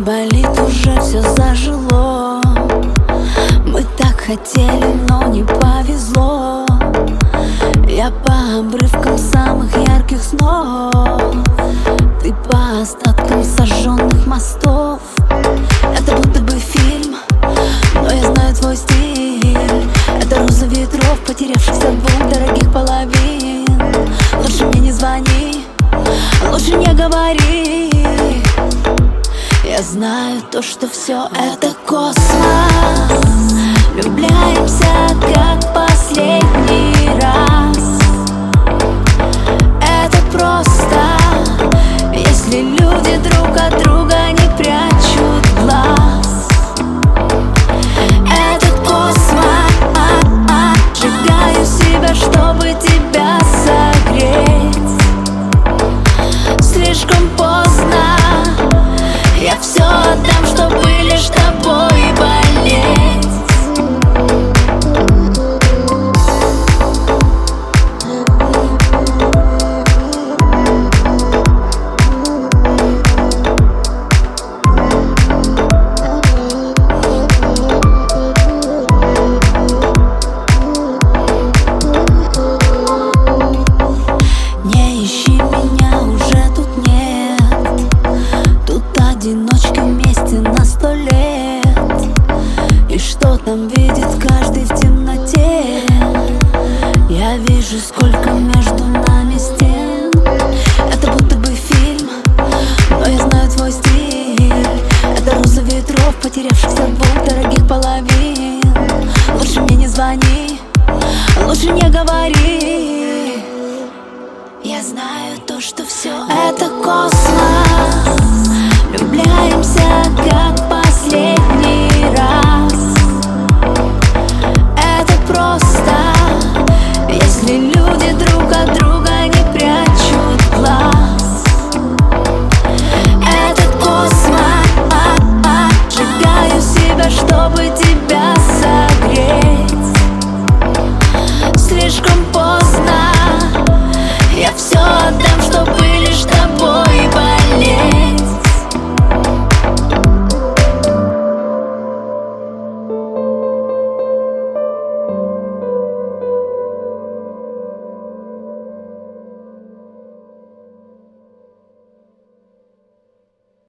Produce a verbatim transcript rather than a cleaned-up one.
болит, уже все зажило. Мы так хотели, но не повезло. Я по обрывкам самых ярких снов, ты по остаткам сожженных мостов. Это будто бы фильм, но я знаю твой стиль. Это роза ветров, потерявшихся двух дорогих половин. Лучше мне не звони, лучше не говори. Я знаю то, что все это космос. Влюбляемся как последний раз. Это просто, если люди друг от друга не прячут глаз. Это космос. Сжигаю себя, чтобы тебя согреть. Слишком поздно. Я все отдам, чтобы лишь тобой болеть. Не ищи меня, уже тут нет. Тут одиночки вместе на сто лет. И что там видит каждый в темноте? Я вижу, сколько между нами стен. Это будто бы фильм, но я знаю твой стиль. Это роза ветров, потерявшихся двух дорогих половин. Лучше мне не звони, лучше не говори. Я знаю то, что все это космос. Влюбляемся